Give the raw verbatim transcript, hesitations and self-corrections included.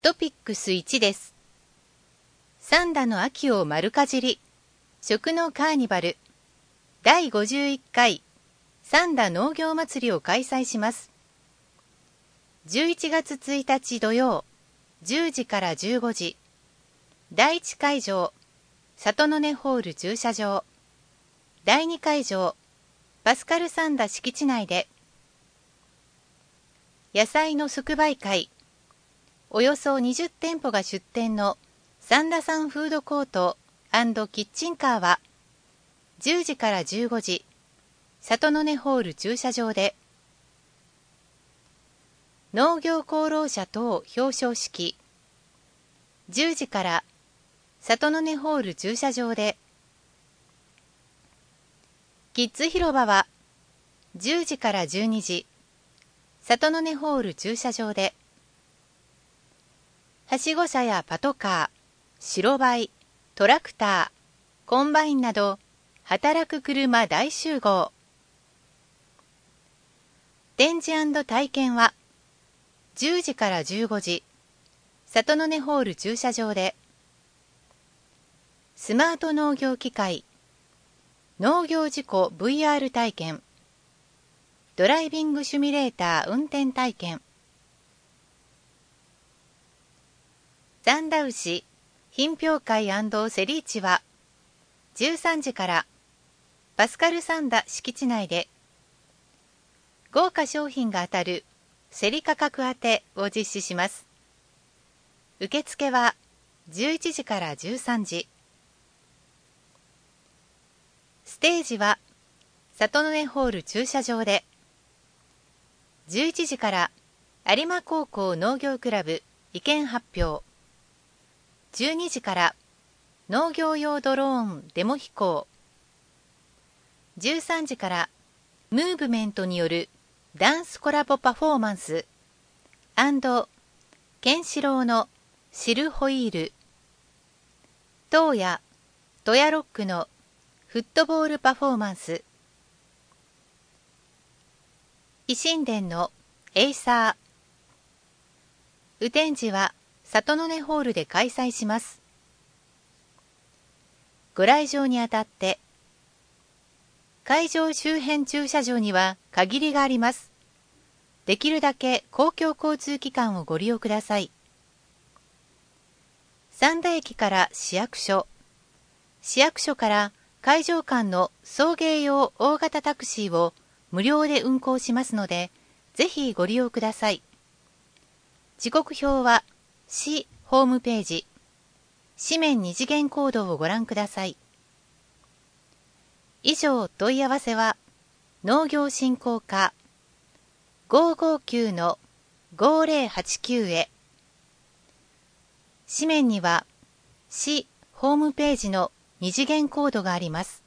トピックスいちです。三田の秋を丸かじり、食のカーニバル、だいごじゅういっかい三田農業祭りを開催します。じゅういちがつついたち土曜、じゅうじからじゅうごじ、だいいちかいじょう、里の根ホール駐車場、だいにかいじょう、パスカル三田敷地内で、野菜の即売会、およそにじゅってんぽが出店の三田さんフードコート&キッチンカーは、じゅうじからじゅうごじ、里の根ホール駐車場で、農業功労者等表彰式、じゅうじから里の根ホール駐車場で、キッズ広場はじゅうじからじゅうにじ、里の根ホール駐車場で、はしご車やパトカー、白バイ、トラクター、コンバインなど働く車大集合。展示&体験はじゅうじからじゅうごじ、里の根ホール駐車場で、スマート農業機械、農業事故 ブイアール 体験、ドライビングシミュレーター運転体験、三田牛品評会&セリーチはじゅうさんじからパスカル三田敷地内で豪華商品が当たる競り価格当てを実施します。受付はじゅういちじからじゅうさんじ。ステージは里の根ホール駐車場で、じゅういちじから有馬高校農業クラブ意見発表、じゅうにじから農業用ドローンデモ飛行、じゅうさんじからムーブメントによるダンスコラボパフォーマンス&ケンシロウのシルホイール、東野トヤロックのフットボールパフォーマンス、維新伝のエイサー、雨天時は里の根ホールで開催します。ご来場にあたって、会場周辺駐車場には限りがあります。できるだけ公共交通機関をご利用ください。三田駅から市役所、市役所から会場間の送迎用大型タクシーを無料で運行しますので、ぜひご利用ください。時刻表は市ホームページ、紙面二次元コードをご覧ください。以上、問い合わせは農業振興課 ごーごーきゅうのごーぜろはちきゅう へ。紙面には市ホームページの二次元コードがあります。